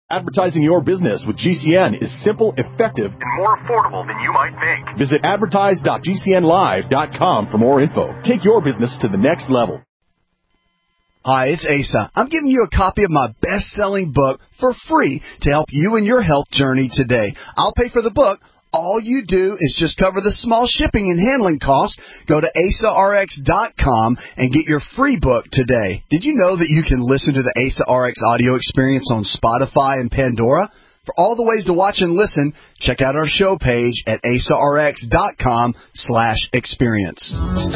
Advertising your business with GCN is simple, effective, and more affordable than you might think. Visit advertise.gcnlive.com for more info. Take your business to the next level. Hi, it's Asa. I'm giving you a copy of my best-selling book for free to help you in your health journey today. I'll pay for the book. All you do is just cover the small shipping and handling costs. Go to AsaRx.com and get your free book today. Did you know that you can listen to the AsaRx audio experience on Spotify and Pandora? For all the ways to watch and listen, check out our show page at AsaRx.com/experience.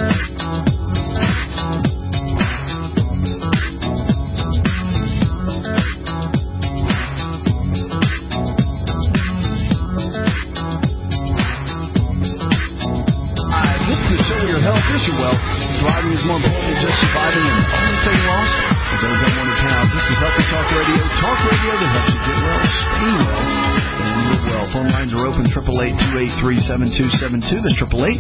Here's your wealth. Driving is more important than just surviving and only taking loss. For those that want to have, this is Healthy Talk Radio. Talk radio that helps you get well, stay well, and live well. Phone lines are open, 888-283-7272. That's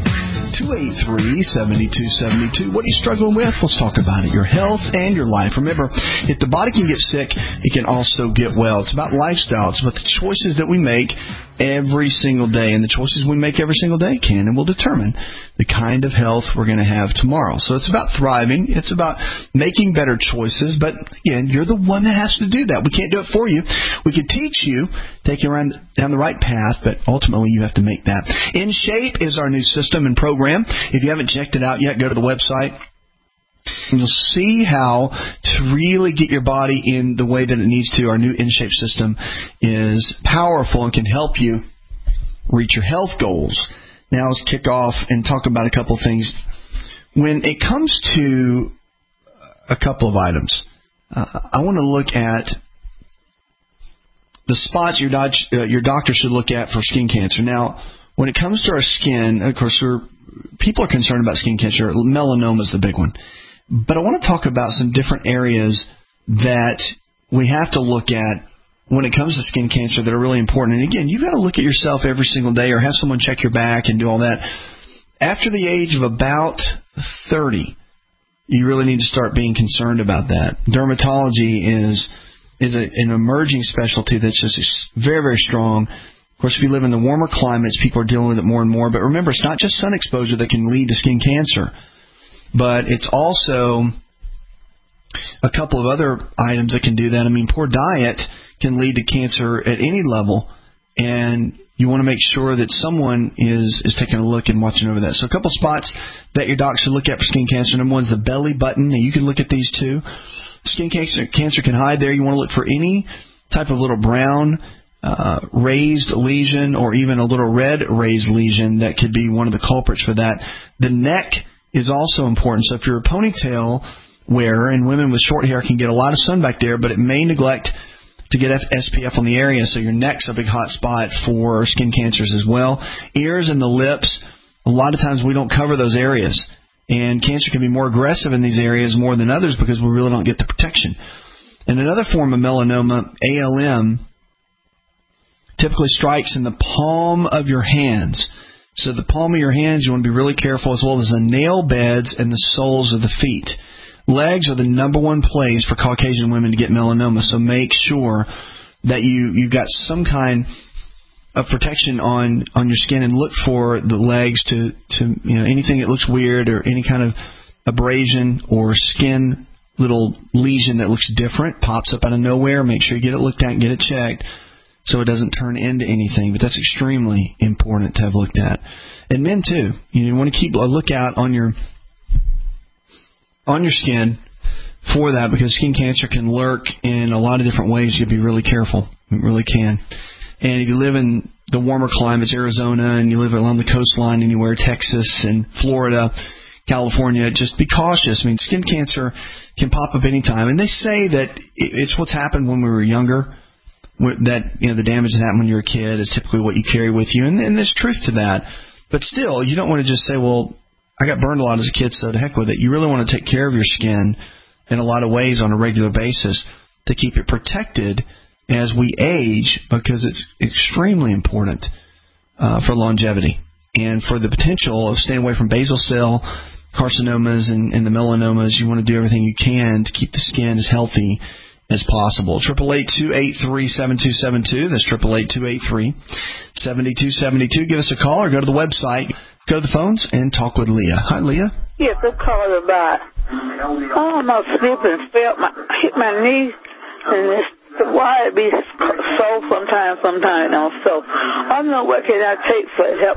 888-283-7272. What are you struggling with? Let's talk about it. Your health and your life. Remember, if the body can get sick, it can also get well. It's about lifestyle. It's about the choices that we make every single day, and the choices we make every single day can and will determine the kind of health we're going to have tomorrow. So it's about thriving. It's about making better choices, but again, you're the one that has to do that. We can't do it for you. We can teach you, take you down the right path, but ultimately you have to make that. In Shape is our new system and program. If you haven't checked it out yet, go to the website. And you'll see how to really get your body in the way that it needs to. Our new InShape system is powerful and can help you reach your health goals. Now let's kick off and talk about a couple of things. When it comes to a couple of items, I want to look at the spots your doctor should look at for skin cancer. Now, when it comes to our skin, of course, people are concerned about skin cancer. Melanoma is the big one. But I want to talk about some different areas that we have to look at when it comes to skin cancer that are really important. And again, you've got to look at yourself every single day or have someone check your back and do all that. After the age of about 30, you really need to start being concerned about that. Dermatology is an emerging specialty that's just very, very strong. Of course, if you live in the warmer climates, people are dealing with it more and more. But remember, it's not just sun exposure that can lead to skin cancer, but it's also a couple of other items that can do that. I mean, poor diet can lead to cancer at any level, and you want to make sure that someone is taking a look and watching over that. So a couple spots that your doc should look at for skin cancer. Number one is the belly button, and you can look at these too. Skin cancer can hide there. You want to look for any type of little brown raised lesion or even a little red raised lesion that could be one of the culprits for that. The neck is also important. So if you're a ponytail wearer, and women with short hair can get a lot of sun back there, but it may neglect to get SPF on the area, so your neck's a big hot spot for skin cancers as well. Ears and the lips, a lot of times we don't cover those areas, and cancer can be more aggressive in these areas more than others because we really don't get the protection. And another form of melanoma, ALM, typically strikes in the palm of your hands. So the palm of your hands, you want to be really careful, as well as the nail beds and the soles of the feet. Legs are the number one place for Caucasian women to get melanoma, so make sure that you've got some kind of protection on your skin, and look for the legs to anything that looks weird or any kind of abrasion or skin little lesion that looks different, pops up out of nowhere. Make sure you get it looked at and get it checked so it doesn't turn into anything. But that's extremely important to have looked at. And men too, you want to keep a lookout on your skin for that, because skin cancer can lurk in a lot of different ways. You have to be really careful. It really can. And if you live in the warmer climates, Arizona, and you live along the coastline anywhere, Texas and Florida, California, just be cautious. I mean, skin cancer can pop up anytime. And they say that it's what's happened when we were younger, that the damage that happened when you were a kid is typically what you carry with you. And there's truth to that. But still, you don't want to just say, well, I got burned a lot as a kid, so to heck with it. You really want to take care of your skin in a lot of ways on a regular basis to keep it protected as we age, because it's extremely important for longevity and for the potential of staying away from basal cell carcinomas and the melanomas. You want to do everything you can to keep the skin as healthy as possible. 888-283-7272. That's 888-283-7272. Give us a call or go to the website, go to the phones, and talk with Leah. Hi, Leah. Yes, I'm calling about, I slipped and hit my knee, and why it be sore sometimes, So I don't know what can I take for help.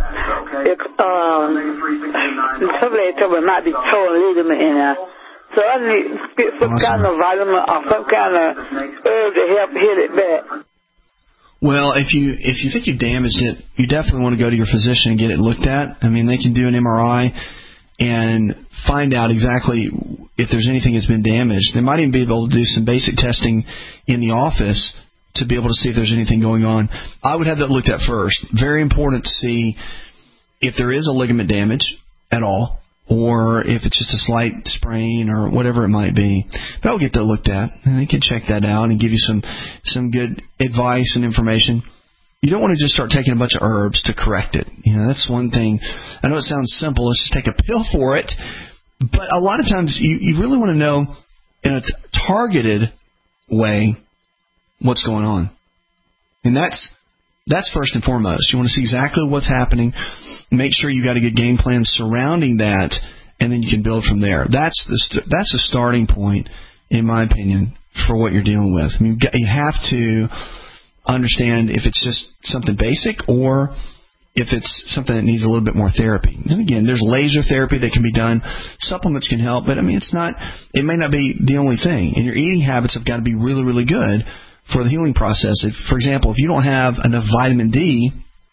Somebody told me it might be torn ligament in there. So I need to get some kind of vitamin or some kind of herb to help heal it back. Well, if you think you damaged it, you definitely want to go to your physician and get it looked at. I mean, they can do an MRI and find out exactly if there's anything that's been damaged. They might even be able to do some basic testing in the office to be able to see if there's anything going on. I would have that looked at first. Very important to see if there is a ligament damage at all, or if it's just a slight sprain or whatever it might be. But I'll get that looked at, and they can check that out and give you some good advice and information. You don't want to just start taking a bunch of herbs to correct it. You know, that's one thing. I know it sounds simple. Let's just take a pill for it. But a lot of times you really want to know in a targeted way what's going on. And that's first and foremost. You want to see exactly what's happening. Make sure you got a good game plan surrounding that, and then you can build from there. That's the starting point, in my opinion, for what you're dealing with. I mean, you have to understand if it's just something basic or if it's something that needs a little bit more therapy. And again, there's laser therapy that can be done. Supplements can help, but I mean, it may not be the only thing. And your eating habits have got to be really, really good for the healing process. For example, if you don't have enough vitamin D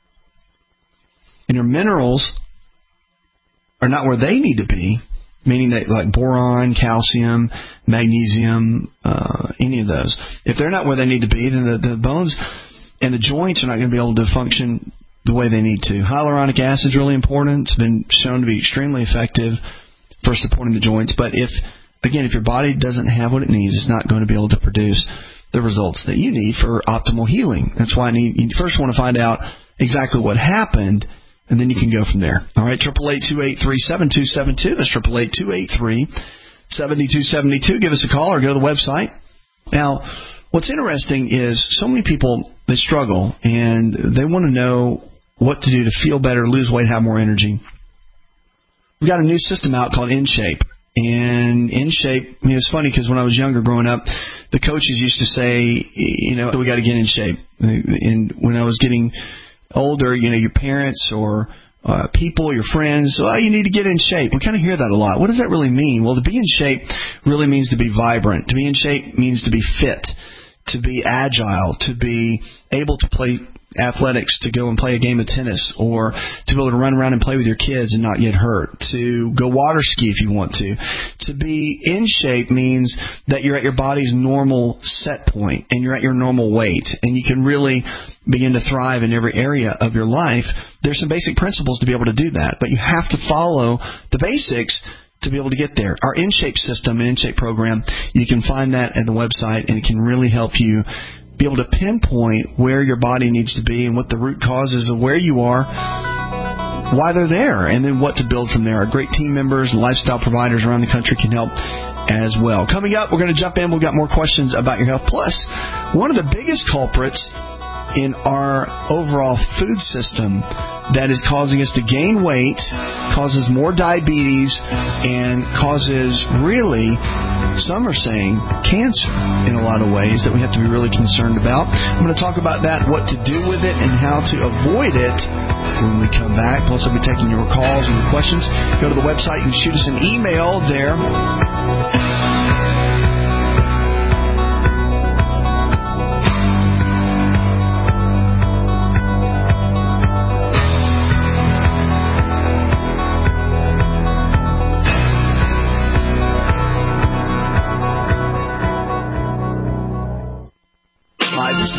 and your minerals are not where they need to be, meaning that like boron, calcium, magnesium, any of those, if they're not where they need to be, then the bones and the joints are not going to be able to function the way they need to. Hyaluronic acid is really important. It's been shown to be extremely effective for supporting the joints. But if your body doesn't have what it needs, it's not going to be able to produce the results that you need for optimal healing. That's why you first want to find out exactly what happened, and then you can go from there. All right, 888-283-7272. That's 888-283-7272. Give us a call or go to the website. Now, what's interesting is so many people, they struggle, and they want to know what to do to feel better, lose weight, have more energy. We've got a new system out called InShape. And InShape, it's funny because when I was younger growing up, the coaches used to say, we got to get in shape. And when I was getting older, your parents or people, your friends, you need to get in shape. We kind of hear that a lot. What does that really mean? Well, to be in shape really means to be vibrant. To be in shape means to be fit, to be agile, to be able to play athletics, to go and play a game of tennis, or to be able to run around and play with your kids and not get hurt, to go water ski if you want to. To be in shape means that you're at your body's normal set point and you're at your normal weight, and you can really begin to thrive in every area of your life. There's some basic principles to be able to do that, but you have to follow the basics to be able to get there. Our InShape system and InShape program, you can find that at the website, and it can really help you be able to pinpoint where your body needs to be and what the root causes of where you are, why they're there, and then what to build from there. Our great team members and lifestyle providers around the country can help as well. Coming up, we're going to jump in. We've got more questions about your health. Plus, one of the biggest culprits in our overall food system that is causing us to gain weight, causes more diabetes, and causes really, some are saying, cancer in a lot of ways that we have to be really concerned about. I'm going to talk about that, what to do with it, and how to avoid it when we come back. Plus, I'll be taking your calls and your questions. Go to the website. You can shoot us an email there.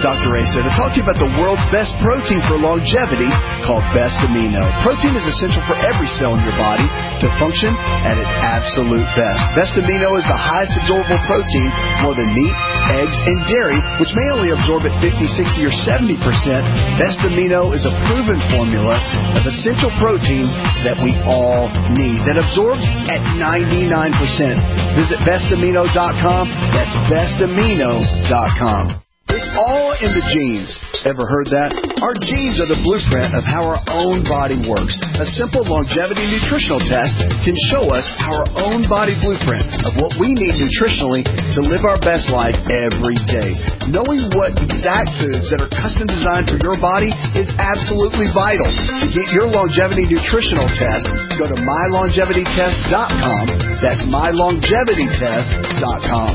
Dr. Asa to talk to you about the world's best protein for longevity called Best Amino. Protein is essential for every cell in your body to function at its absolute best. Best Amino is the highest absorbable protein, more than meat, eggs, and dairy, which may only absorb at 50, 60, or 70%. Best Amino is a proven formula of essential proteins that we all need that absorbs at 99%. Visit bestamino.com. That's bestamino.com. It's all in the genes. Ever heard that? Our genes are the blueprint of how our own body works. A simple longevity nutritional test can show us our own body blueprint of what we need nutritionally to live our best life every day. Knowing what exact foods that are custom designed for your body is absolutely vital. To get your longevity nutritional test, go to mylongevitytest.com. That's mylongevitytest.com.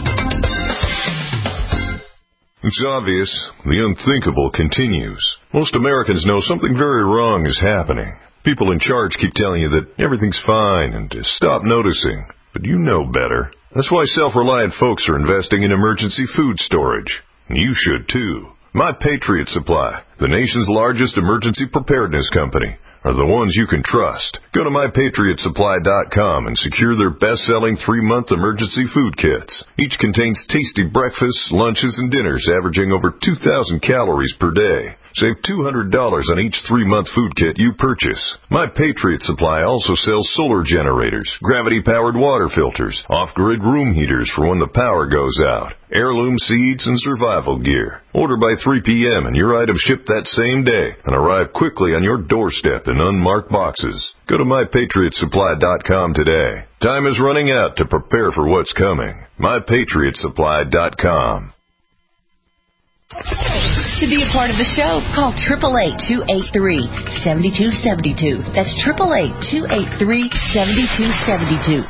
It's obvious. The unthinkable continues. Most Americans know something very wrong is happening. People in charge keep telling you that everything's fine and to stop noticing. But you know better. That's why self-reliant folks are investing in emergency food storage. You should too. My Patriot Supply, the nation's largest emergency preparedness company, are the ones you can trust. Go to MyPatriotSupply.com and secure their best-selling 3-month emergency food kits. Each contains tasty breakfasts, lunches, and dinners averaging over 2,000 calories per day. Save $200 on each 3-month food kit you purchase. My Patriot Supply also sells solar generators, gravity-powered water filters, off-grid room heaters for when the power goes out, heirloom seeds, and survival gear. Order by 3 p.m. and your items ship that same day and arrive quickly on your doorstep in unmarked boxes. Go to MyPatriotSupply.com today. Time is running out to prepare for what's coming. MyPatriotSupply.com. To be a part of the show, call 888-283-7272. That's 888-283-7272.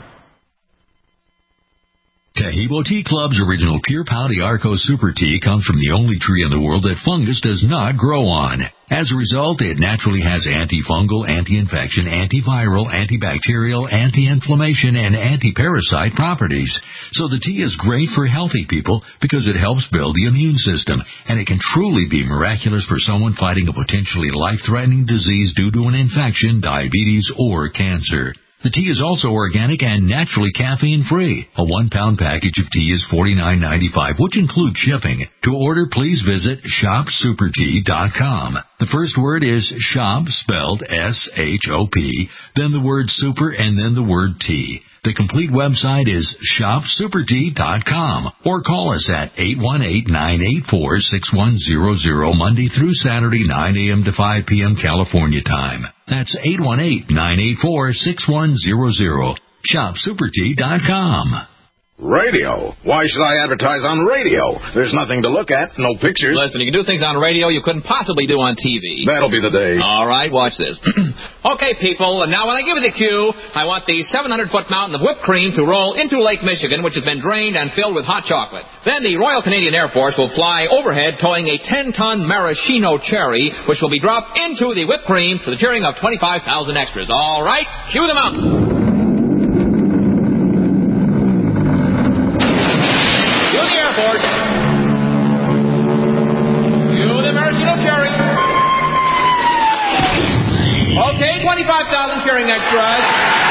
Tahibo Tea Club's original Pure Pau d'Arco Super Tea comes from the only tree in the world that fungus does not grow on. As a result, it naturally has antifungal, anti-infection, antiviral, antibacterial, anti-inflammation, and anti-parasite properties. So the tea is great for healthy people because it helps build the immune system, and it can truly be miraculous for someone fighting a potentially life-threatening disease due to an infection, diabetes, or cancer. The tea is also organic and naturally caffeine-free. A 1-pound package of tea is $49.95, which includes shipping. To order, please visit shopsupertea.com. The first word is shop, spelled S-H-O-P, then the word super, and then the word tea. The complete website is shopsupertea.com, or call us at 818-984-6100 Monday through Saturday, 9 a.m. to 5 p.m. California time. That's 818-984-6100. Shopsupertea.com. Radio? Why should I advertise on radio? There's nothing to look at, no pictures. Listen, you can do things on radio you couldn't possibly do on TV. That'll be the day. All right, watch this. Okay, people, and now when I give you the cue, I want the 700-foot mountain of whipped cream to roll into Lake Michigan, which has been drained and filled with hot chocolate. Then the Royal Canadian Air Force will fly overhead towing a 10-ton maraschino cherry, which will be dropped into the whipped cream to the cheering of 25,000 extras. All right, cue the mountain. Okay, 25,000 cheering extras.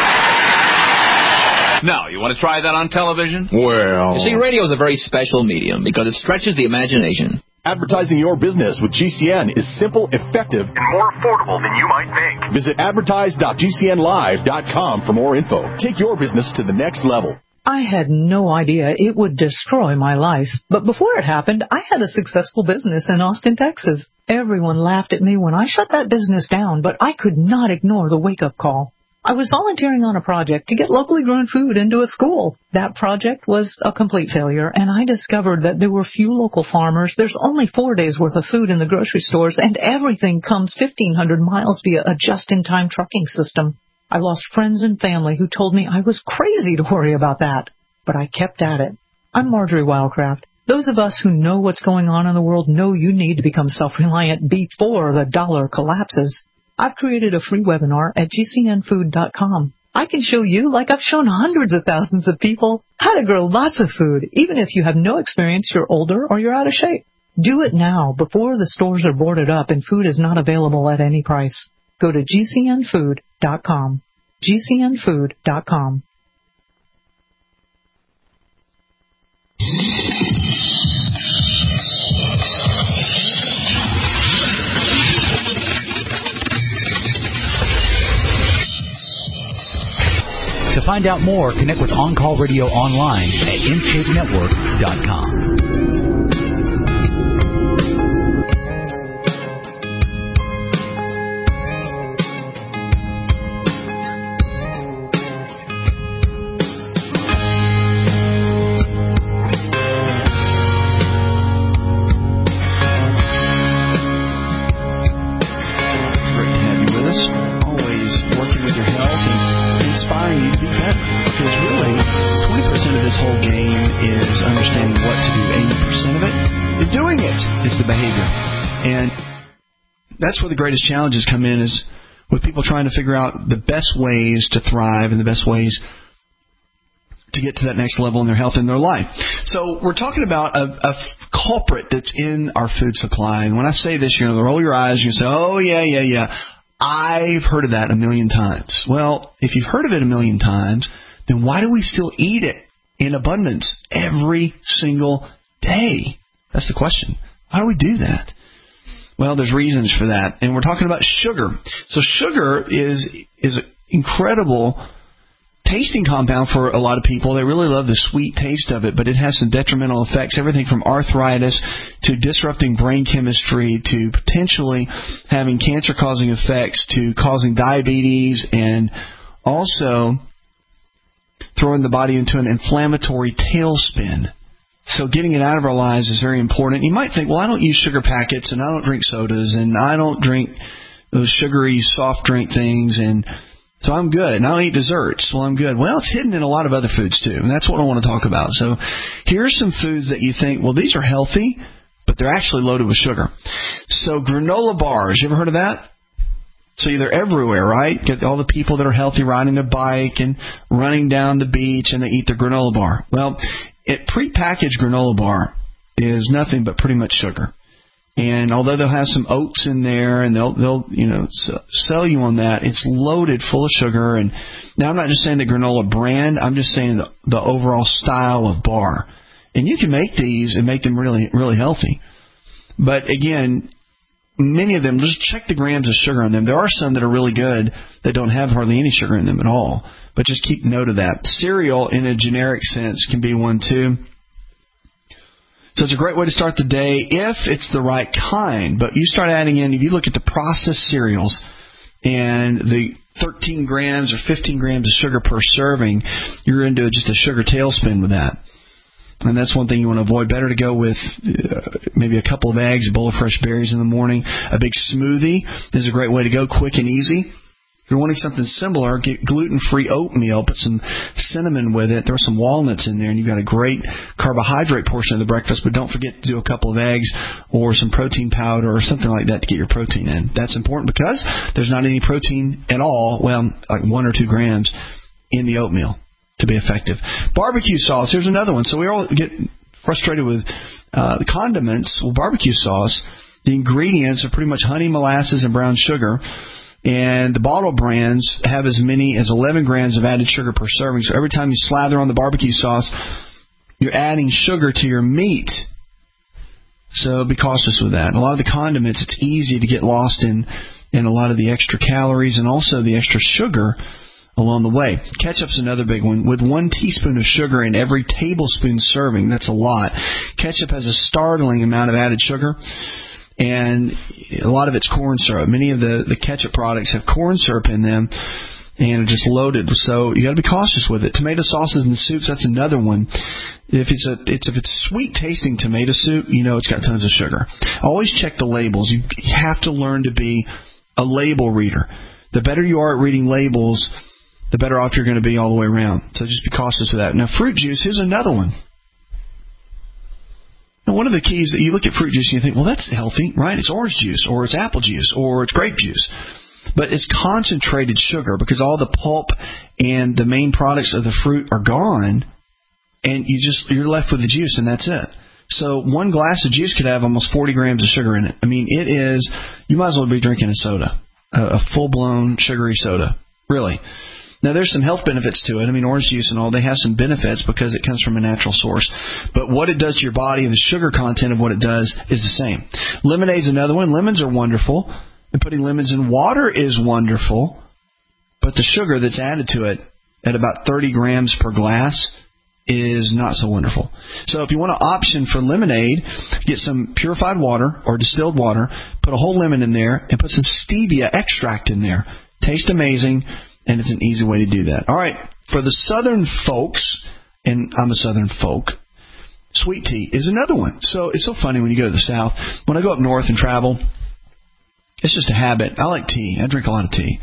Now, you want to try that on television? Well... You see, radio is a very special medium because it stretches the imagination. Advertising your business with GCN is simple, effective, and more affordable than you might think. Visit advertise.gcnlive.com for more info. Take your business to the next level. I had no idea it would destroy my life. But before it happened, I had a successful business in Austin, Texas. Everyone laughed at me when I shut that business down, but I could not ignore the wake-up call. I was volunteering on a project to get locally grown food into a school. That project was a complete failure, and I discovered that there were few local farmers. There's only 4 days' worth of food in the grocery stores, and everything comes 1,500 miles via a just-in-time trucking system. I lost friends and family who told me I was crazy to worry about that, but I kept at it. I'm Marjorie Wildcraft. Those of us who know what's going on in the world know you need to become self-reliant before the dollar collapses. I've created a free webinar at gcnfood.com. I can show you, like I've shown hundreds of thousands of people, how to grow lots of food, even if you have no experience, you're older, or you're out of shape. Do it now before the stores are boarded up and food is not available at any price. Go to GCNfood.com. GCNfood.com. To find out more, connect with On Call Radio online at InShapeNetwork.com. That's where the greatest challenges come in, is with people trying to figure out the best ways to thrive and the best ways to get to that next level in their health and their life. So we're talking about a culprit that's in our food supply. And when I say this, roll your eyes and you say, oh, yeah. I've heard of that a million times. Well, if you've heard of it a million times, then why do we still eat it in abundance every single day? That's the question. Why do we do that? Well, there's reasons for that, and we're talking about sugar. So sugar is an incredible tasting compound for a lot of people. They really love the sweet taste of it, but it has some detrimental effects, everything from arthritis to disrupting brain chemistry to potentially having cancer-causing effects to causing diabetes and also throwing the body into an inflammatory tailspin. So getting it out of our lives is very important. You might think, well, I don't use sugar packets, and I don't drink sodas, and I don't drink those sugary soft drink things, and so I'm good. And I don't eat desserts. Well, I'm good. Well, it's hidden in a lot of other foods, too, and that's what I want to talk about. So here's some foods that you think, well, these are healthy, but they're actually loaded with sugar. So granola bars, you ever heard of that? So they're everywhere, right? Get all the people that are healthy riding their bike and running down the beach, and they eat their granola bar. Well, prepackaged granola bar is nothing but pretty much sugar. And although they'll have some oats in there and they'll sell you on that, it's loaded full of sugar. And now I'm not just saying the granola brand, I'm just saying the overall style of bar. And you can make these and make them really, really healthy. But again, many of them, just check the grams of sugar on them. There are some that are really good that don't have hardly any sugar in them at all. But just keep note of that. Cereal, in a generic sense, can be one, too. So it's a great way to start the day if it's the right kind. But you start adding in, if you look at the processed cereals and the 13 grams or 15 grams of sugar per serving, you're into just a sugar tailspin with that. And that's one thing you want to avoid. Better to go with maybe a couple of eggs, a bowl of fresh berries in the morning. A big smoothie is a great way to go, quick and easy. If you're wanting something similar, get gluten-free oatmeal, put some cinnamon with it, throw some walnuts in there, and you've got a great carbohydrate portion of the breakfast. But don't forget to do a couple of eggs or some protein powder or something like that to get your protein in. That's important because there's not any protein at all, well, like 1 or 2 grams in the oatmeal to be effective. Barbecue sauce, here's another one. So we all get frustrated with the condiments. Well, barbecue sauce, the ingredients are pretty much honey, molasses, and brown sugar. And the bottle brands have as many as 11 grams of added sugar per serving. So every time you slather on the barbecue sauce, you're adding sugar to your meat. So be cautious with that. A lot of the condiments, it's easy to get lost in a lot of the extra calories and also the extra sugar along the way. Ketchup's another big one. With 1 teaspoon of sugar in every tablespoon serving, that's a lot. Ketchup has a startling amount of added sugar. And a lot of it's corn syrup. Many of the ketchup products have corn syrup in them and are just loaded. So you got to be cautious with it. Tomato sauces and soups, that's another one. If it's sweet tasting tomato soup, you know it's got tons of sugar. Always check the labels. You have to learn to be a label reader. The better you are at reading labels, the better off you're going to be all the way around. So just be cautious of that. Now, fruit juice, here's another one. Now, one of the keys that you look at fruit juice and you think, well, that's healthy, right? It's orange juice, or it's apple juice, or it's grape juice. But it's concentrated sugar because all the pulp and the main products of the fruit are gone, and you're left with the juice, and that's it. So one glass of juice could have almost 40 grams of sugar in it. I mean, it is, you might as well be drinking a soda, a full-blown sugary soda, really. Now, there's some health benefits to it. I mean, orange juice and all, they have some benefits because it comes from a natural source. But what it does to your body and the sugar content of what it does is the same. Lemonade's another one. Lemons are wonderful. And putting lemons in water is wonderful. But the sugar that's added to it at about 30 grams per glass is not so wonderful. So if you want an option for lemonade, get some purified water or distilled water, put a whole lemon in there, and put some stevia extract in there. Tastes amazing, and it's an easy way to do that. All right, for the southern folks, and I'm a southern folk, sweet tea is another one. So it's so funny when you go to the south. When I go up north and travel, it's just a habit. I like tea. I drink a lot of tea.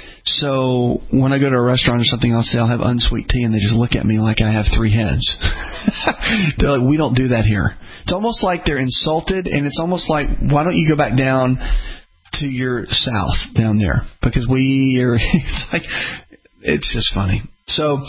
So when I go to a restaurant or something, I'll say I'll have unsweet tea, and they just look at me like I have three heads. They're like, we don't do that here. It's almost like they're insulted, and it's almost like, why don't you go back down to your south down there? Because we are, it's just funny. So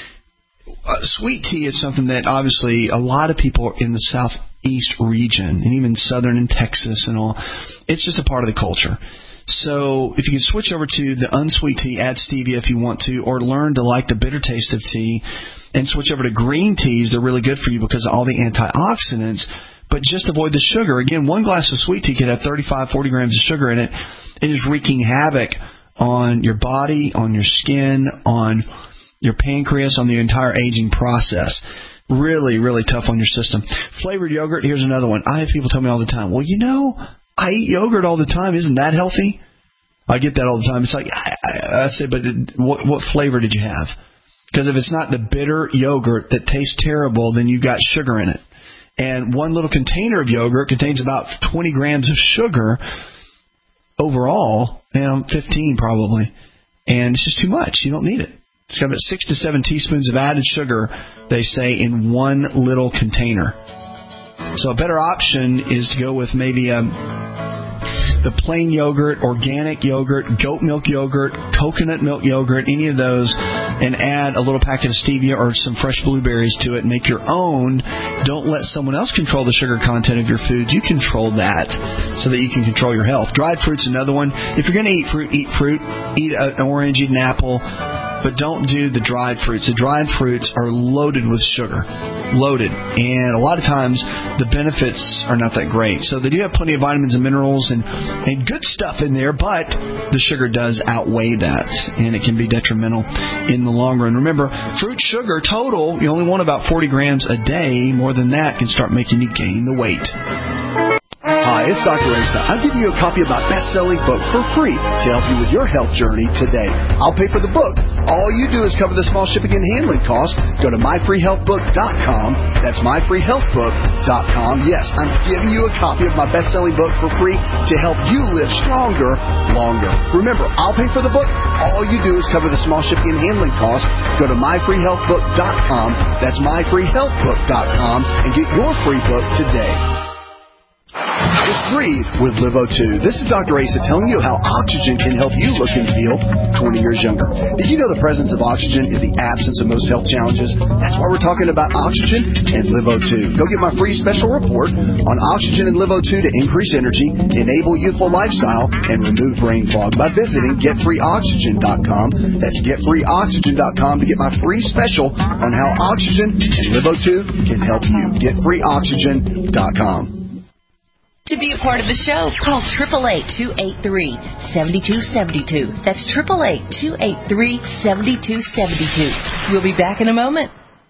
sweet tea is something that obviously a lot of people in the southeast region, and even southern in Texas and all, it's just a part of the culture. So if you can switch over to the unsweet tea, add stevia if you want to, or learn to like the bitter taste of tea, and switch over to green teas. They're really good for you because of all the antioxidants, but just avoid the sugar. Again, one glass of sweet tea could have 35, 40 grams of sugar in it. It is wreaking havoc on your body, on your skin, on your pancreas, on the entire aging process. Really, really tough on your system. Flavored yogurt, here's another one. I have people tell me all the time, well, you know, I eat yogurt all the time. Isn't that healthy? I get that all the time. It's like, I say, but what flavor did you have? Because if it's not the bitter yogurt that tastes terrible, then you've got sugar in it. And one little container of yogurt contains about 20 grams of sugar overall, 15 probably. And it's just too much. You don't need it. It's got about 6 to 7 teaspoons of added sugar, they say, in one little container. So a better option is to go with maybe the plain yogurt, organic yogurt, goat milk yogurt, coconut milk yogurt, any of those, and add a little packet of stevia or some fresh blueberries to it and make your own. Don't let someone else control the sugar content of your food. You control that so that you can control your health. Dried fruit's another one. If you're going to eat fruit, eat an orange, eat an apple, but don't do the dried fruits. The dried fruits are loaded with sugar. Loaded. And a lot of times the benefits are not that great. So they do have plenty of vitamins and minerals and good stuff in there, but the sugar does outweigh that, and it can be detrimental in the long run. Remember, fruit sugar total, you only want about 40 grams a day. More than that can start making you gain the weight. Hi, it's Dr. Asa. I'm giving you a copy of my best-selling book for free to help you with your health journey today. I'll pay for the book. All you do is cover the small shipping and handling costs. Go to myfreehealthbook.com. That's myfreehealthbook.com. Yes, I'm giving you a copy of my best-selling book for free to help you live stronger, longer. Remember, I'll pay for the book. All you do is cover the small shipping and handling costs. Go to myfreehealthbook.com. That's myfreehealthbook.com and get your free book today. Just breathe with LiveO2. This is Dr. Asa telling you how oxygen can help you look and feel 20 years younger. Did you know the presence of oxygen is the absence of most health challenges? That's why we're talking about oxygen and LiveO2. Go get my free special report on oxygen and LiveO2 to increase energy, enable youthful lifestyle, and remove brain fog by visiting GetFreeOxygen.com. That's GetFreeOxygen.com to get my free special on how oxygen and LiveO2 can help you. GetFreeOxygen.com. To be a part of the show, call 888-283-7272. That's 888-283-7272. We'll be back in a moment.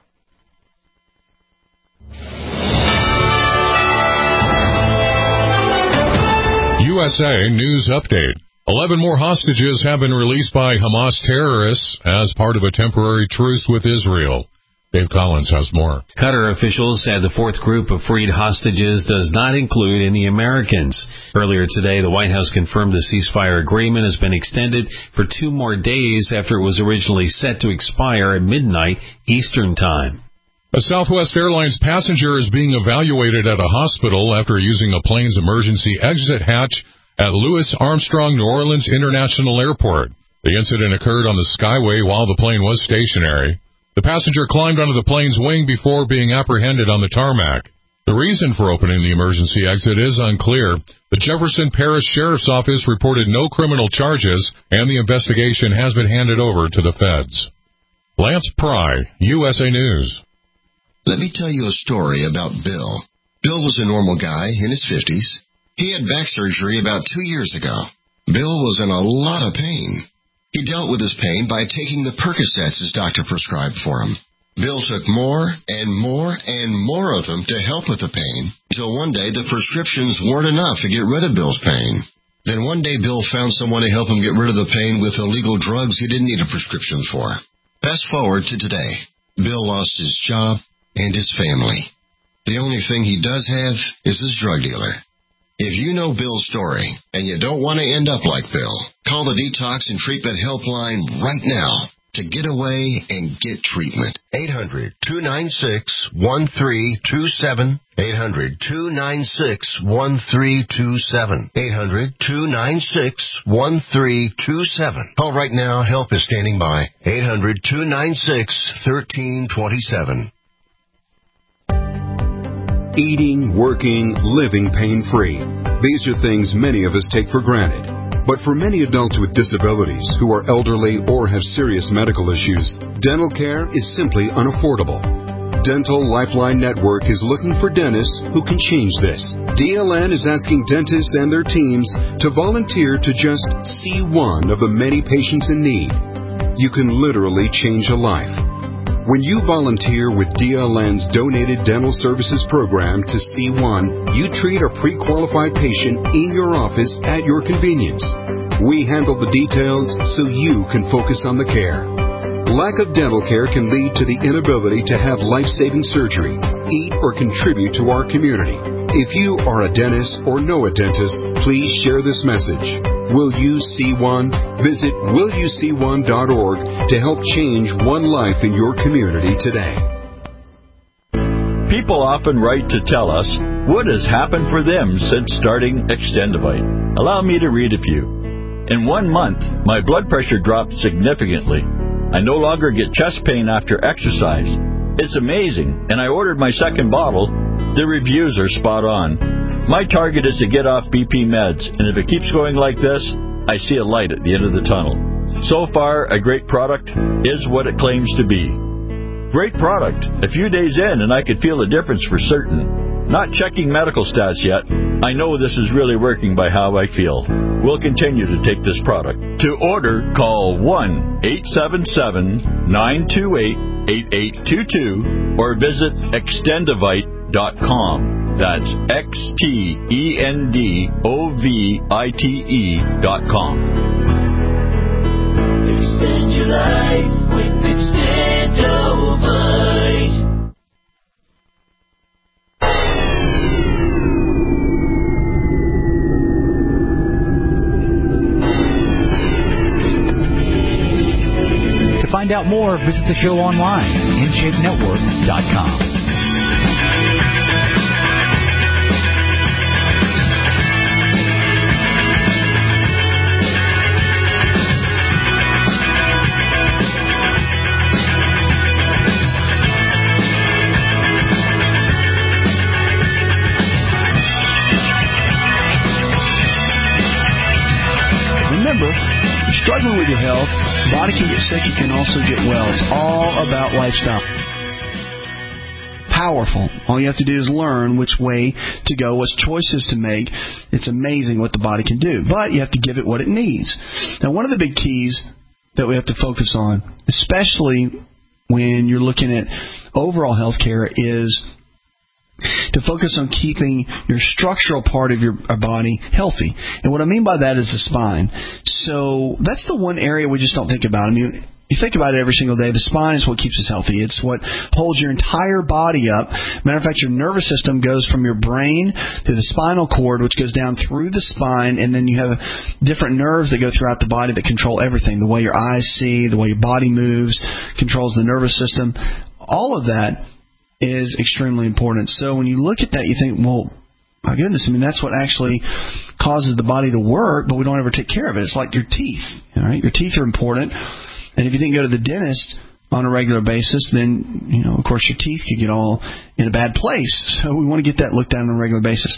USA News Update. 11 more hostages have been released by Hamas terrorists as part of a temporary truce with Israel. Dave Collins has more. Qatar officials said the fourth group of freed hostages does not include any Americans. Earlier today, the White House confirmed the ceasefire agreement has been extended for 2 more days after it was originally set to expire at midnight Eastern Time. A Southwest Airlines passenger is being evaluated at a hospital after using a plane's emergency exit hatch at Louis Armstrong New Orleans International Airport. The incident occurred on the Skyway while the plane was stationary. The passenger climbed onto the plane's wing before being apprehended on the tarmac. The reason for opening the emergency exit is unclear. The Jefferson Parish Sheriff's Office reported no criminal charges, and the investigation has been handed over to the feds. Lance Pry, USA News. Let me tell you a story about Bill. Bill was a normal guy in his 50s. He had back surgery about 2 years ago. Bill was in a lot of pain. He dealt with his pain by taking the Percocets his doctor prescribed for him. Bill took more and more and more of them to help with the pain, until one day the prescriptions weren't enough to get rid of Bill's pain. Then one day Bill found someone to help him get rid of the pain with illegal drugs he didn't need a prescription for. Fast forward to today. Bill lost his job and his family. The only thing he does have is his drug dealer. If you know Bill's story and you don't want to end up like Bill, call the Detox and Treatment Helpline right now to get away and get treatment. 800-296-1327. 800-296-1327. 800-296-1327. Call right now. Help is standing by. 800-296-1327. Eating, working, living pain-free. These are things many of us take for granted. But for many adults with disabilities who are elderly or have serious medical issues, dental care is simply unaffordable. Dental Lifeline Network is looking for dentists who can change this. DLN is asking dentists and their teams to volunteer to just see one of the many patients in need. You can literally change a life. When you volunteer with DLN's Donated Dental Services Program to C1, you treat a pre-qualified patient in your office at your convenience. We handle the details so you can focus on the care. Lack of dental care can lead to the inability to have life-saving surgery, eat, or contribute to our community. If you are a dentist or know a dentist, please share this message. Will You See One? Visit willyouseeone.org to help change one life in your community today. People often write to tell us what has happened for them since starting Extendivite. Allow me to read a few. In 1 month, my blood pressure dropped significantly. I no longer get chest pain after exercise. It's amazing, and I ordered my second bottle. The reviews are spot on. My target is to get off BP meds, and if it keeps going like this, I see a light at the end of the tunnel. So far, a great product is what it claims to be. Great product. A few days in, and I could feel a difference for certain. Not checking medical stats yet. I know this is really working by how I feel. We'll continue to take this product. To order, call 1-877-928-8822 or visit Extendivite.com. That's Extendovite.com. Extend your life with Extendovite. To find out more, visit the show online, InShapeNetwork.com. Struggling with your health, body can get sick, you can also get well. It's all about lifestyle. Powerful. All you have to do is learn which way to go, what choices to make. It's amazing what the body can do, but you have to give it what it needs. Now, one of the big keys that we have to focus on, especially when you're looking at overall health care, is to focus on keeping your structural part of your body healthy. And what I mean by that is the spine. So that's the one area we just don't think about. I mean, you think about it every single day. The spine is what keeps us healthy. It's what holds your entire body up. Matter of fact, your nervous system goes from your brain to the spinal cord, which goes down through the spine, and then you have different nerves that go throughout the body that control everything. The way your eyes see, the way your body moves, controls the nervous system. All of that is extremely important. So when you look at that, you think, well, my goodness, I mean, that's what actually causes the body to work, but we don't ever take care of it. It's like your teeth. All right? Your teeth are important. And if you didn't go to the dentist on a regular basis, then, of course, your teeth could get all in a bad place. So we want to get that looked at on a regular basis.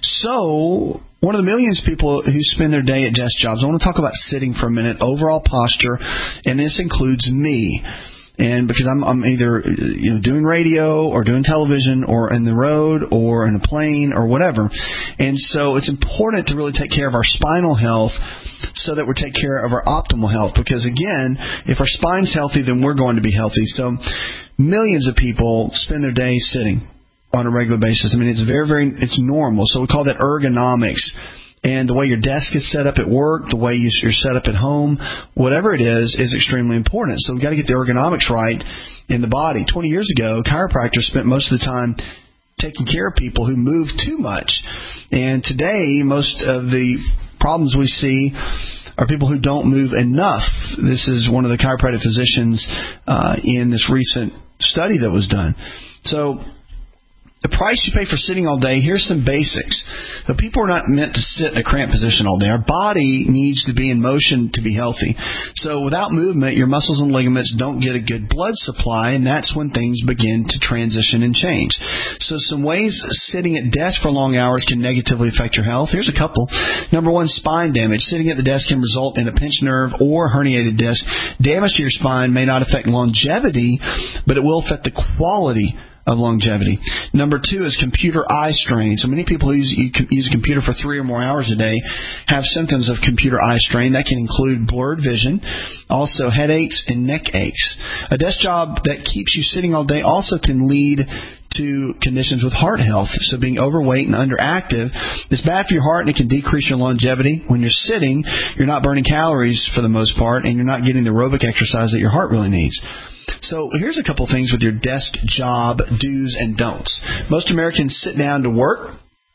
So one of the millions of people who spend their day at desk jobs, I want to talk about sitting for a minute, overall posture, and this includes me. And because I'm either doing radio or doing television or in the road or in a plane or whatever. And so it's important to really take care of our spinal health so that we take care of our optimal health. Because, again, if our spine's healthy, then we're going to be healthy. So millions of people spend their day sitting on a regular basis. I mean, it's it's normal. So we call that ergonomics. And the way your desk is set up at work, the way you're set up at home, whatever it is extremely important. So we've got to get the ergonomics right in the body. 20 years ago, chiropractors spent most of the time taking care of people who move too much. And today, most of the problems we see are people who don't move enough. This is one of the chiropractic physicians in this recent study that was done. So the price you pay for sitting all day, here's some basics. The people are not meant to sit in a cramped position all day. Our body needs to be in motion to be healthy. So without movement, your muscles and ligaments don't get a good blood supply, and that's when things begin to transition and change. So some ways sitting at desk for long hours can negatively affect your health. Here's a couple. Number one, spine damage. Sitting at the desk can result in a pinched nerve or herniated disc. Damage to your spine may not affect longevity, but it will affect the quality of longevity. Number two is computer eye strain. So many people who use a computer for 3 or more hours a day have symptoms of computer eye strain. That can include blurred vision, also headaches and neck aches. A desk job that keeps you sitting all day also can lead to conditions with heart health. So being overweight and underactive is bad for your heart, and it can decrease your longevity. When you're sitting, you're not burning calories for the most part, and you're not getting the aerobic exercise that your heart really needs. So here's a couple things with your desk job do's and don'ts. Most Americans sit down to work,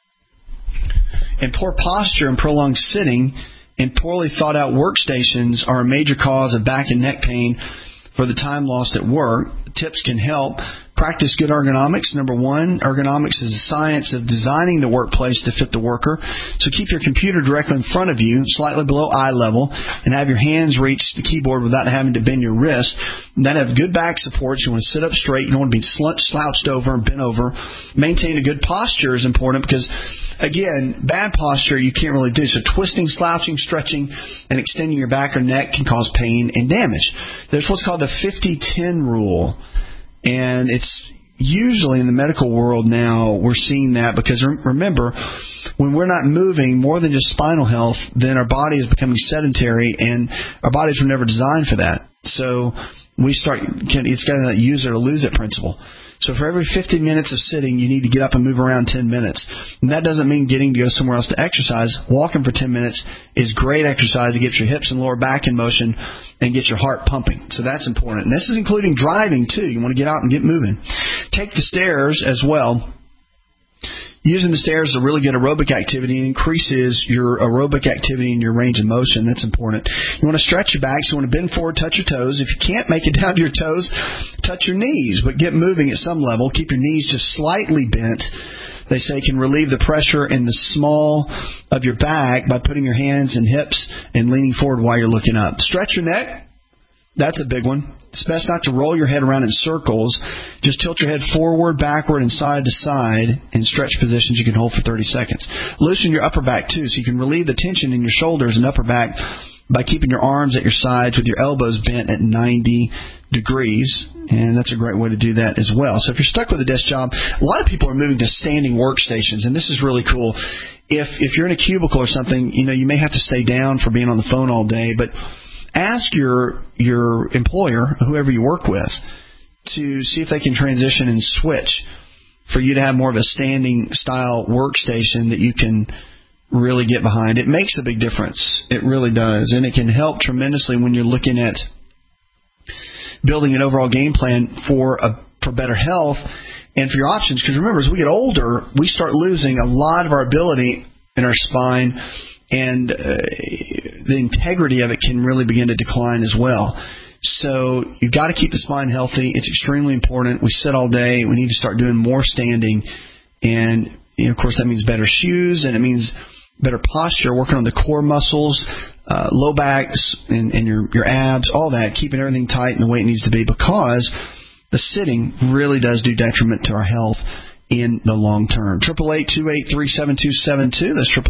and poor posture and prolonged sitting and poorly thought out workstations are a major cause of back and neck pain for the time lost at work. Tips can help. Practice good ergonomics. Number one, ergonomics is the science of designing the workplace to fit the worker. So keep your computer directly in front of you, slightly below eye level, and have your hands reach the keyboard without having to bend your wrist. And then have good back supports. You want to sit up straight. You don't want to be slouched over and bent over. Maintain a good posture is important because, again, bad posture you can't really do. So twisting, slouching, stretching, and extending your back or neck can cause pain and damage. There's what's called the 50-10 rule. And it's usually in the medical world now we're seeing that because, remember, when we're not moving more than just spinal health, then our body is becoming sedentary, and our bodies were never designed for that. So it's got that use it or lose it principle. So for every 50 minutes of sitting, you need to get up and move around 10 minutes. And that doesn't mean getting to go somewhere else to exercise. Walking for 10 minutes is great exercise to get your hips and lower back in motion and get your heart pumping. So that's important. And this is including driving, too. You want to get out and get moving. Take the stairs as well. Using the stairs is a really good aerobic activity and increases your aerobic activity and your range of motion. That's important. You want to stretch your back, so you want to bend forward, touch your toes. If you can't make it down to your toes, touch your knees, but get moving at some level. Keep your knees just slightly bent. They say can relieve the pressure in the small of your back by putting your hands and hips and leaning forward while you're looking up. Stretch your neck. That's a big one. It's best not to roll your head around in circles. Just tilt your head forward, backward, and side to side in stretch positions you can hold for 30 seconds. Loosen your upper back, too, so you can relieve the tension in your shoulders and upper back by keeping your arms at your sides with your elbows bent at 90 degrees. And that's a great way to do that as well. So if you're stuck with a desk job, a lot of people are moving to standing workstations, and this is really cool. If you're in a cubicle or something, you may have to stay down for being on the phone all day, but ask your employer, whoever you work with, to see if they can transition and switch for you to have more of a standing style workstation that you can really get behind. It makes a big difference. It really does. And it can help tremendously when you're looking at building an overall game plan for better health and for your options. Because remember, as we get older, we start losing a lot of our ability in our spine, and the integrity of it can really begin to decline as well. So you've got to keep the spine healthy. It's extremely important. We sit all day. We need to start doing more standing. And, of course, that means better shoes, and it means better posture, working on the core muscles low backs and your abs, all that, keeping everything tight and the way it needs to be, because the sitting really does do detriment to our health in the long term. 888-283-7272. That's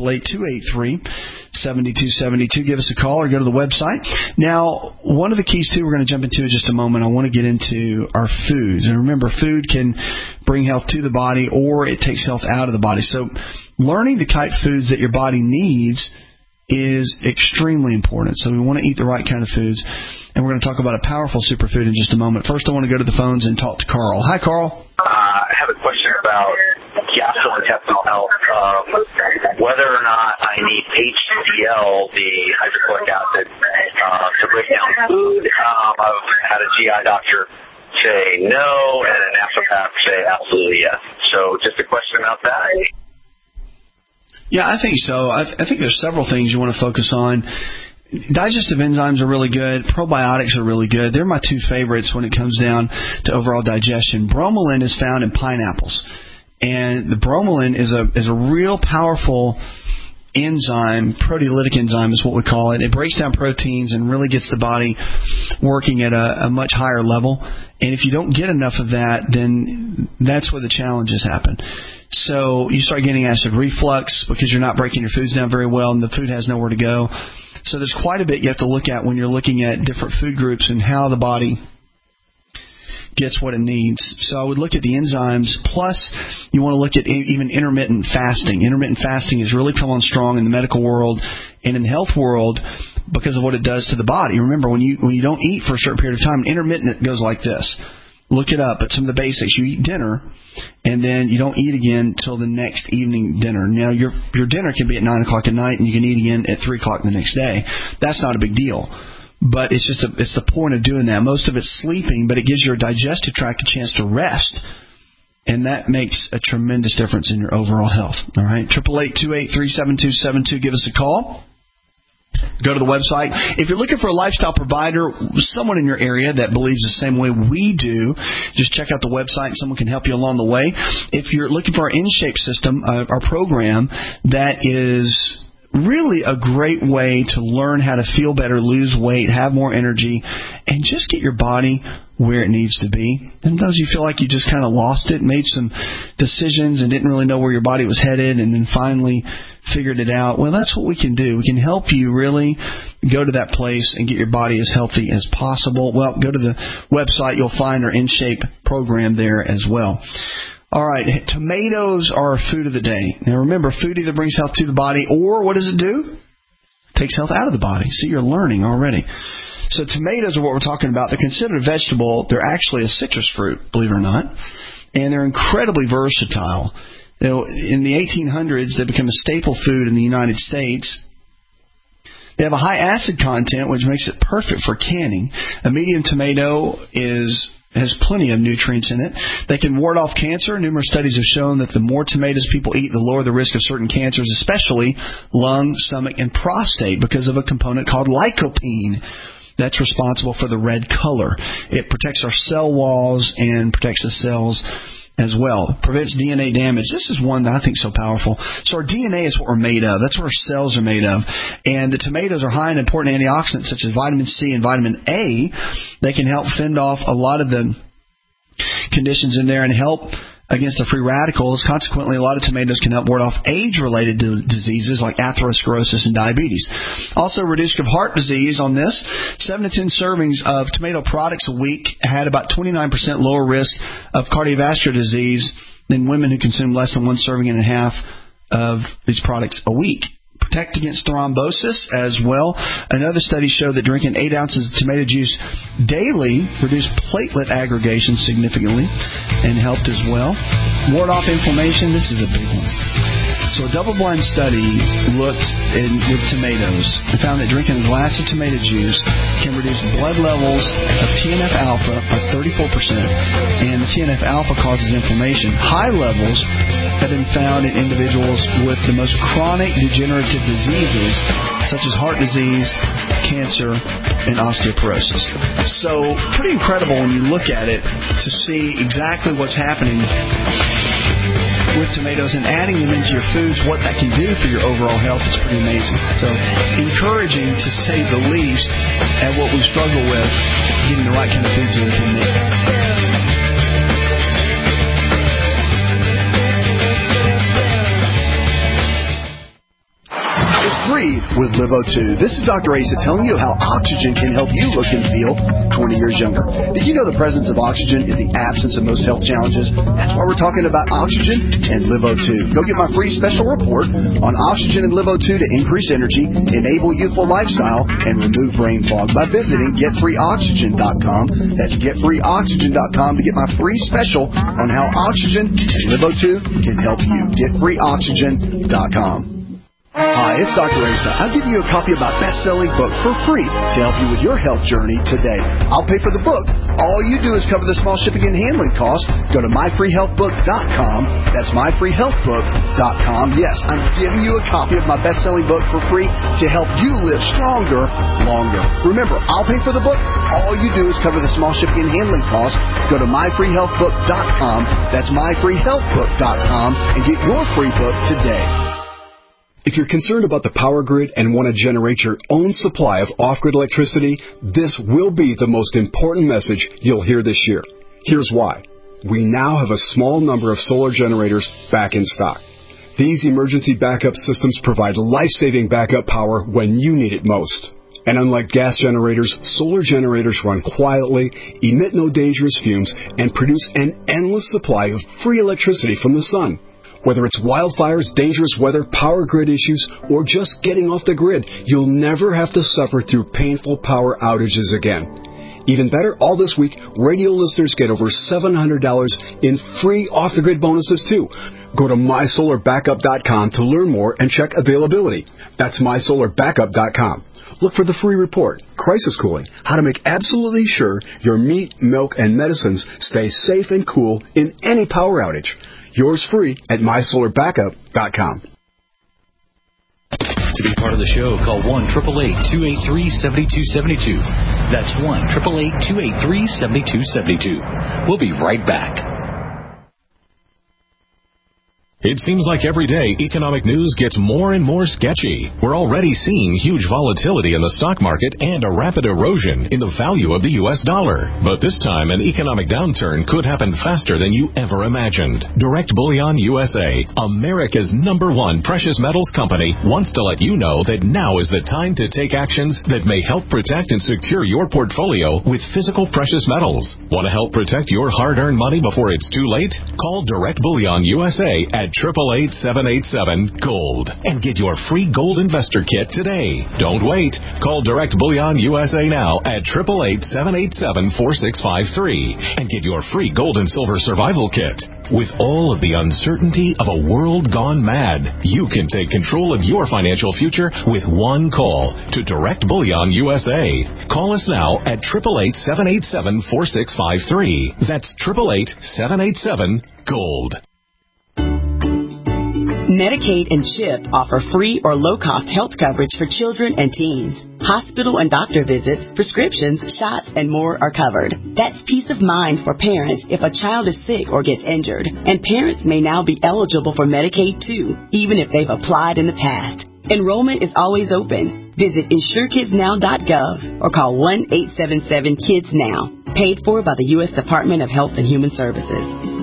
888-283-7272. Give us a call or go to the website. Now, one of the keys, too, we're going to jump into in just a moment. I want to get into our foods. And remember, food can bring health to the body or it takes health out of the body. So learning the type of foods that your body needs is extremely important. So we want to eat the right kind of foods. And we're going to talk about a powerful superfood in just a moment. First, I want to go to the phones and talk to Carl. Hi, Carl. I have a question about gastrointestinal health, whether or not I need HCl, the hydrochloric acid, to break down food. I've had a GI doctor say no, and a naturopath say absolutely yes. So just a question about that. Yeah, I think so. I think there's several things you want to focus on. Digestive enzymes are really good. Probiotics are really good. They're my two favorites when it comes down to overall digestion. Bromelain is found in pineapples, and the bromelain is a real powerful enzyme. Proteolytic enzyme is what we call it. It breaks down proteins and really gets the body working at a much higher level. And if you don't get enough of that, then that's where the challenges happen. So you start getting acid reflux because you're not breaking your foods down very well, and the food has nowhere to go. So there's quite a bit you have to look at when you're looking at different food groups and how the body gets what it needs. So I would look at the enzymes, plus you want to look at even intermittent fasting. Intermittent fasting has really come on strong in the medical world and in the health world because of what it does to the body. Remember, when you don't eat for a certain period of time, intermittent goes like this. Look it up. It's some of the basics. You eat dinner, and then you don't eat again till the next evening dinner. Now, your dinner can be at 9 o'clock at night, and you can eat again at 3 o'clock the next day. That's not a big deal. But it's the point of doing that. Most of it's sleeping, but it gives your digestive tract a chance to rest. And that makes a tremendous difference in your overall health. All right? 888-283-7272. Give us a call. Go to the website. If you're looking for a lifestyle provider, someone in your area that believes the same way we do, just check out the website and someone can help you along the way. If you're looking for our InShape system, our program, that is really a great way to learn how to feel better, lose weight, have more energy, and just get your body where it needs to be. And those you feel like you just kind of lost it, made some decisions and didn't really know where your body was headed, and then finally figured it out. Well, that's what we can do. We can help you really go to that place and get your body as healthy as possible. Well, go to the website. You'll find our InShape program there as well. All right, tomatoes are food of the day. Now remember, food either brings health to the body or what does it do? It takes health out of the body. So you're learning already. So tomatoes are what we're talking about. They're considered a vegetable. They're actually a citrus fruit, believe it or not. And they're incredibly versatile. You know, in the 1800s, they became a staple food in the United States. They have a high acid content, which makes it perfect for canning. A medium tomato has plenty of nutrients in it. They can ward off cancer. Numerous studies have shown that the more tomatoes people eat, the lower the risk of certain cancers, especially lung, stomach, and prostate, because of a component called lycopene that's responsible for the red color. It protects our cell walls and protects the cells as well. Prevents DNA damage. This is one that I think is so powerful. So our DNA is what we're made of. That's what our cells are made of. And the tomatoes are high in important antioxidants such as vitamin C and vitamin A. They can help fend off a lot of the conditions in there and help against the free radicals. Consequently, a lot of tomatoes can help ward off age-related diseases like atherosclerosis and diabetes. Also, reduce risk of heart disease on this. 7 to 10 servings of tomato products a week had about 29% lower risk of cardiovascular disease than women who consume less than 1 serving and a half of these products a week. Protect against thrombosis as well. Another study showed that drinking 8 ounces of tomato juice daily reduced platelet aggregation significantly and helped as well. Ward off inflammation. This is a big one. So a double-blind study looked with tomatoes and found that drinking a glass of tomato juice can reduce blood levels of TNF-alpha by 34%, and TNF-alpha causes inflammation. High levels have been found in individuals with the most chronic degenerative diseases, such as heart disease, cancer, and osteoporosis. So pretty incredible when you look at it to see exactly what's happening with tomatoes and adding them into your foods, what that can do for your overall health is pretty amazing. So encouraging, to say the least, at what we struggle with, getting the right kind of foods in the meat. Breathe with LiveO2. This is Dr. Asa telling you how oxygen can help you look and feel 20 years younger. Did you know the presence of oxygen is the absence of most health challenges? That's why we're talking about oxygen and LiveO2. Go get my free special report on oxygen and LiveO2 to increase energy, enable youthful lifestyle, and remove brain fog by visiting GetFreeOxygen.com. That's GetFreeOxygen.com to get my free special on how oxygen and LiveO2 can help you. GetFreeOxygen.com. Hi, it's Dr. Asa. I'll give you a copy of my best-selling book for free to help you with your health journey today. I'll pay for the book. All you do is cover the small shipping and handling costs. Go to myfreehealthbook.com. That's myfreehealthbook.com. Yes, I'm giving you a copy of my best-selling book for free to help you live stronger, longer. Remember, I'll pay for the book. All you do is cover the small shipping and handling costs. Go to myfreehealthbook.com. That's myfreehealthbook.com and get your free book today. If you're concerned about the power grid and want to generate your own supply of off-grid electricity, this will be the most important message you'll hear this year. Here's why. We now have a small number of solar generators back in stock. These emergency backup systems provide life-saving backup power when you need it most. And unlike gas generators, solar generators run quietly, emit no dangerous fumes, and produce an endless supply of free electricity from the sun. Whether it's wildfires, dangerous weather, power grid issues, or just getting off the grid, you'll never have to suffer through painful power outages again. Even better, all this week, radio listeners get over $700 in free off-the-grid bonuses, too. Go to MySolarBackup.com to learn more and check availability. That's MySolarBackup.com. Look for the free report, Crisis Cooling, how to make absolutely sure your meat, milk, and medicines stay safe and cool in any power outage. Yours free at MySolarBackup.com. To be part of the show, call 1-888-283-7272. That's 1-888-283-7272. We'll be right back. It seems like every day economic news gets more and more sketchy. We're already seeing huge volatility in the stock market and a rapid erosion in the value of the U.S. dollar. But this time, an economic downturn could happen faster than you ever imagined. Direct Bullion USA, America's #1 precious metals company, wants to let you know that now is the time to take actions that may help protect and secure your portfolio with physical precious metals. Want to help protect your hard-earned money before it's too late? Call Direct Bullion USA at 888-787-GOLD and get your free gold investor kit today. Don't wait. Call Direct Bullion USA now at 888-787-4653 and get your free gold and silver survival kit. With all of the uncertainty of a world gone mad, you can take control of your financial future with one call to Direct Bullion USA. Call us now at 888-787-4653. That's 888-787-GOLD. Medicaid and CHIP offer free or low-cost health coverage for children and teens. Hospital and doctor visits, prescriptions, shots, and more are covered. That's peace of mind for parents if a child is sick or gets injured. And parents may now be eligible for Medicaid, too, even if they've applied in the past. Enrollment is always open. Visit InsureKidsNow.gov or call 1-877-KIDS-NOW. Paid for by the U.S. Department of Health and Human Services.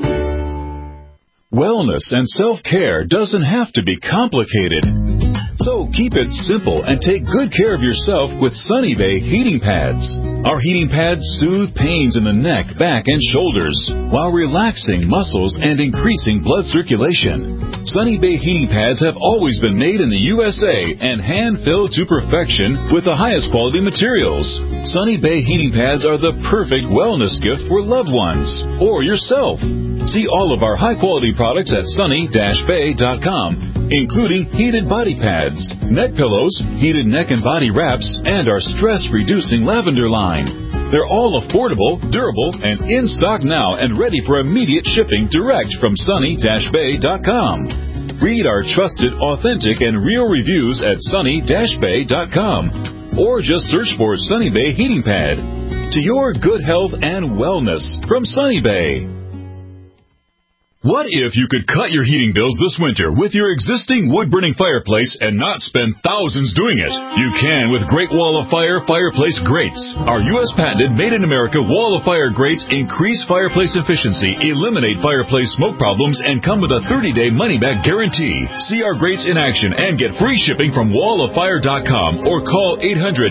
Wellness and self-care doesn't have to be complicated. So keep it simple and take good care of yourself with Sunny Bay heating pads. Our heating pads soothe pains in the neck, back, and shoulders while relaxing muscles and increasing blood circulation. Sunny Bay heating pads have always been made in the USA and hand-filled to perfection with the highest quality materials. Sunny Bay heating pads are the perfect wellness gift for loved ones or yourself. See all of our high-quality products at sunny-bay.com, including heated body pads, neck pillows, heated neck and body wraps, and our stress-reducing lavender line. They're all affordable, durable, and in stock now and ready for immediate shipping direct from sunny-bay.com. Read our trusted, authentic, and real reviews at sunny-bay.com, or just search for Sunny Bay Heating Pad. To your good health and wellness from Sunny Bay. What if you could cut your heating bills this winter with your existing wood-burning fireplace and not spend thousands doing it? You can with Great Wall of Fire fireplace grates. Our U.S. patented made-in-America Wall of Fire grates increase fireplace efficiency, eliminate fireplace smoke problems, and come with a 30-day money-back guarantee. See our grates in action and get free shipping from walloffire.com or call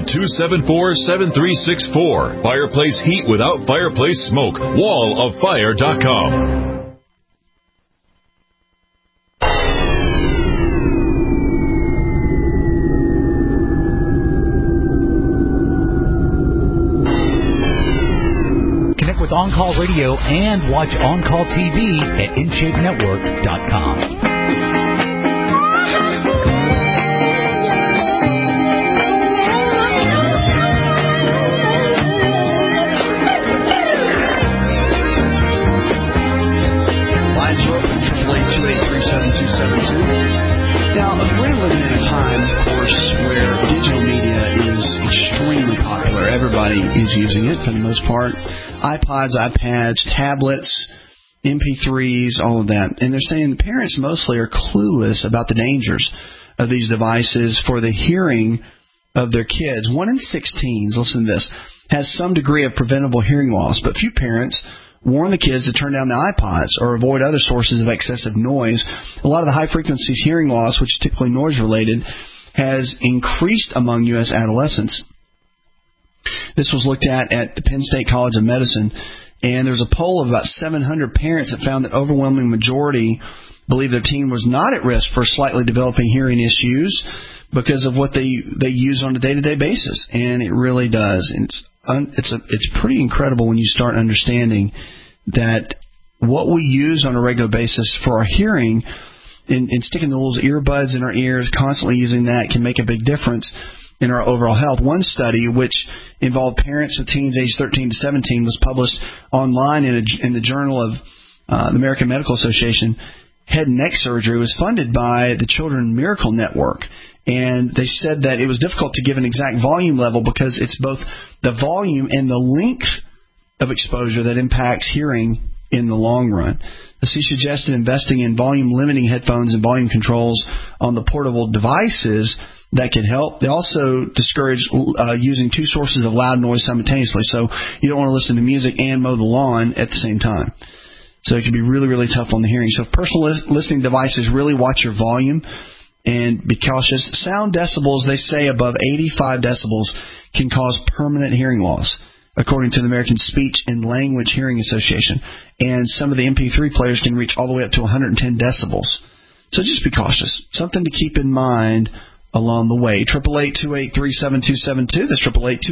800-274-7364. Fireplace heat without fireplace smoke. walloffire.com. With On Call Radio and watch On Call TV at InShapeNetwork.com. Lines are open, 888-283-7272. Now, we're living in a time, of course, where digital media is extremely popular. Everybody is using it for the most part. iPods, iPads, tablets, MP3s, all of that. And they're saying the parents mostly are clueless about the dangers of these devices for the hearing of their kids. 1 in 6 teens, listen to this, has some degree of preventable hearing loss, but few parents warn the kids to turn down the iPods or avoid other sources of excessive noise. A lot of the high-frequency hearing loss, which is typically noise-related, has increased among U.S. adolescents. This was looked at the Penn State College of Medicine, and there's a poll of about 700 parents that found that overwhelming majority believe their teen was not at risk for slightly developing hearing issues because of what they use on a day-to-day basis, and it really does. And it's pretty incredible when you start understanding that what we use on a regular basis for our hearing and sticking the little earbuds in our ears, constantly using that, can make a big difference in our overall health. One study, which involved parents with teens aged 13 to 17, was published online in the Journal of the American Medical Association. Head and neck surgery was funded by the Children Miracle Network. And they said that it was difficult to give an exact volume level because it's both the volume and the length of exposure that impacts hearing in the long run. She suggested investing in volume-limiting headphones and volume controls on the portable devices that could help. They also discourage using 2 sources of loud noise simultaneously. So you don't want to listen to music and mow the lawn at the same time. So it can be really, really tough on the hearing. So personal listening devices, really watch your volume and be cautious. Sound decibels, they say above 85 decibels, can cause permanent hearing loss, according to the American Speech and Language Hearing Association. And some of the MP3 players can reach all the way up to 110 decibels. So just be cautious. Something to keep in mind along the way. 888-283-7272. That's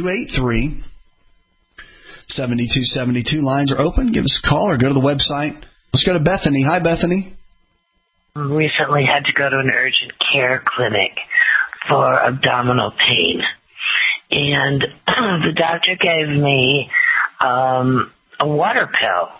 888-283-7272. Lines are open. Give us a call or go to the website. Let's go to Bethany. Hi, Bethany. Recently had to go to an urgent care clinic for abdominal pain. And the doctor gave me a water pill,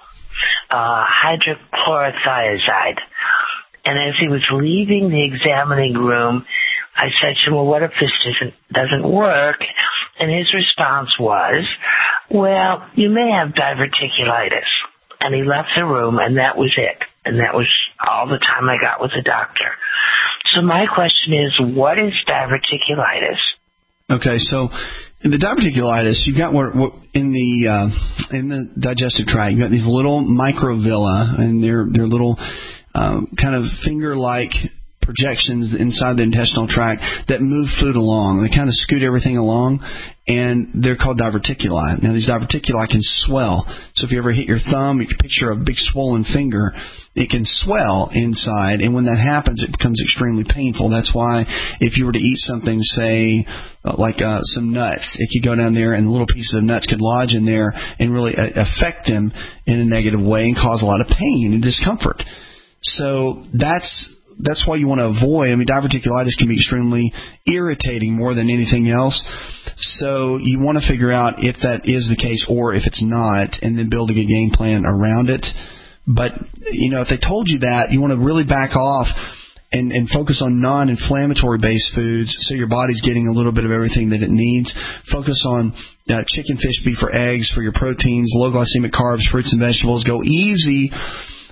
hydrochlorothiazide. And as he was leaving the examining room, I said to him, well, what if this doesn't work? And his response was, well, you may have diverticulitis. And he left the room, and that was it. And that was all the time I got with the doctor. So my question is, what is diverticulitis? Okay, so in the diverticulitis, you've got what in the digestive tract, you've got these little microvilli, and they're little kind of finger-like projections inside the intestinal tract that move food along. They kind of scoot everything along, and they're called diverticuli. Now, these diverticuli can swell. So if you ever hit your thumb, you can picture a big swollen finger. It can swell inside, and when that happens, it becomes extremely painful. That's why if you were to eat something, say, like some nuts, it could go down there, and little pieces of nuts could lodge in there and really affect them in a negative way and cause a lot of pain and discomfort. So that's why you want to avoid. I mean, diverticulitis can be extremely irritating more than anything else. So you want to figure out if that is the case or if it's not, and then building a game plan around it. But, you know, if they told you that, you want to really back off and focus on non-inflammatory based foods so your body's getting a little bit of everything that it needs. Focus on chicken, fish, beef, or eggs for your proteins, low glycemic carbs, fruits and vegetables. Go easy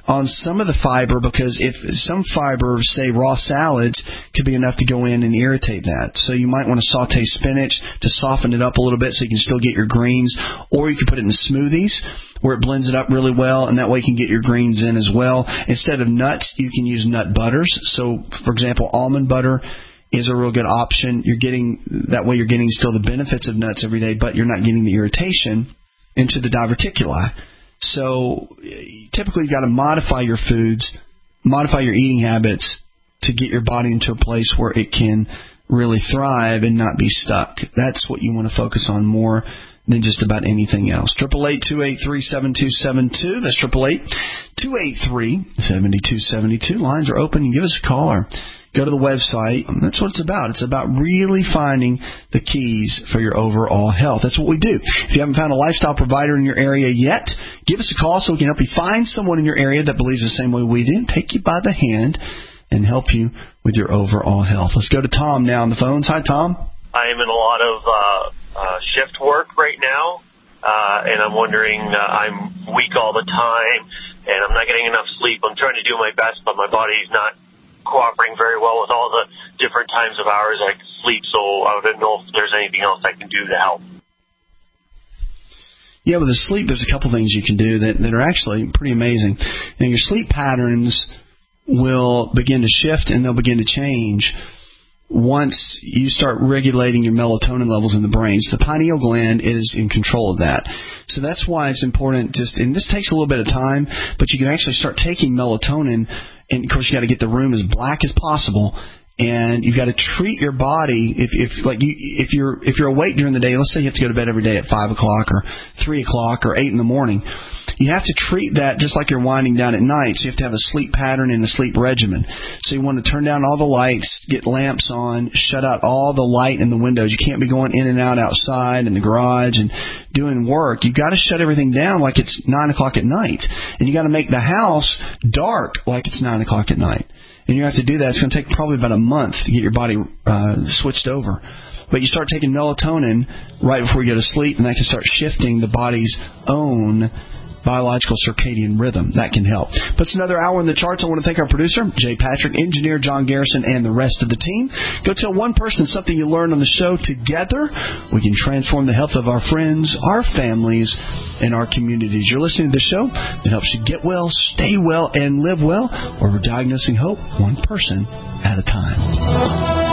on some of the fiber, because if some fiber, say raw salads, could be enough to go in and irritate that. So you might want to saute spinach to soften it up a little bit so you can still get your greens, or you can put it in smoothies where it blends it up really well, and that way you can get your greens in as well. Instead of nuts, you can use nut butters. So, for example, almond butter is a real good option. You're getting still the benefits of nuts every day, but you're not getting the irritation into the diverticuli. So typically you've got to modify your foods, modify your eating habits to get your body into a place where it can really thrive and not be stuck. That's what you want to focus on more than just about anything else. 888-283-7272. That's 888-283-7272. Lines are open. You give us a call or go to the website. That's what it's about. It's about really finding the keys for your overall health. That's what we do. If you haven't found a lifestyle provider in your area yet, give us a call so we can help you find someone in your area that believes the same way we do, take you by the hand, and help you with your overall health. Let's go to Tom now on the phones. Hi, Tom. I'm in a lot of shift work right now, and I'm wondering, I'm weak all the time, and I'm not getting enough sleep. I'm trying to do my best, but my body's not cooperating very well with all the different times of hours I can sleep, so I don't know if there's anything else I can do to help. Yeah, with the sleep, there's a couple things you can do that are actually pretty amazing. And your sleep patterns will begin to shift and they'll begin to change once you start regulating your melatonin levels in the brain. So the pineal gland is in control of that. So that's why it's important, and this takes a little bit of time, but you can actually start taking melatonin. And, of course, you got to get the room as black as possible, and you've got to treat your body. If you're awake during the day, let's say you have to go to bed every day at 5 o'clock or 3 o'clock or 8 in the morning, you have to treat that just like you're winding down at night. So you have to have a sleep pattern and a sleep regimen. So you want to turn down all the lights, get lamps on, shut out all the light in the windows. You can't be going in and out outside in the garage and doing work. You've got to shut everything down like it's 9 o'clock at night. And you got to make the house dark like it's 9 o'clock at night. And you have to do that. It's going to take probably about a month to get your body switched over. But you start taking melatonin right before you go to sleep, and that can start shifting the body's own biological circadian rhythm. That can help. But it's another hour in the charts. I want to thank our producer, Jay Patrick, engineer John Garrison, and the rest of the team. Go tell one person something you learned on the show. Together, we can transform the health of our friends, our families, and our communities. You're listening to the show that helps you get well, stay well, and live well, where we're diagnosing hope one person at a time.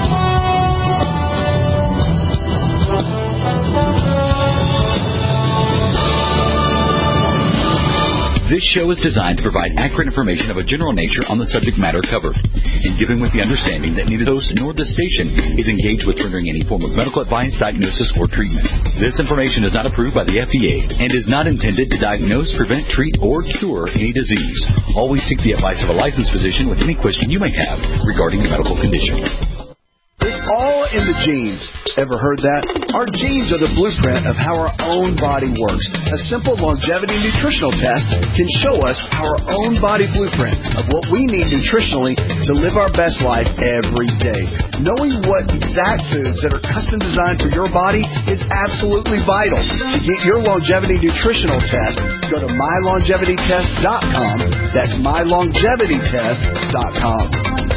This show is designed to provide accurate information of a general nature on the subject matter covered, and given with the understanding that neither host nor the station is engaged with rendering any form of medical advice, diagnosis, or treatment. This information is not approved by the FDA and is not intended to diagnose, prevent, treat, or cure any disease. Always seek the advice of a licensed physician with any question you may have regarding a medical condition. It's all in the genes. Ever heard that? Our genes are the blueprint of how our own body works. A simple longevity nutritional test can show us our own body blueprint of what we need nutritionally to live our best life every day. Knowing what exact foods that are custom designed for your body is absolutely vital. To get your longevity nutritional test, go to mylongevitytest.com. That's mylongevitytest.com.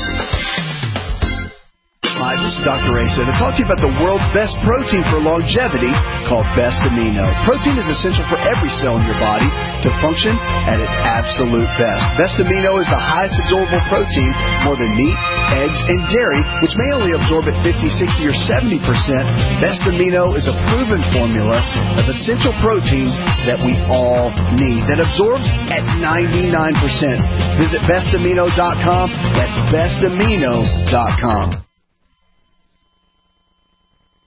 Hi, this is Dr. Asa to talk to you about the world's best protein for longevity called Best Amino. Protein is essential for every cell in your body to function at its absolute best. Best Amino is the highest absorbable protein, more than meat, eggs, and dairy, which may only absorb at 50, 60, or 70%. Best Amino is a proven formula of essential proteins that we all need that absorbs at 99%. Visit bestamino.com. That's bestamino.com.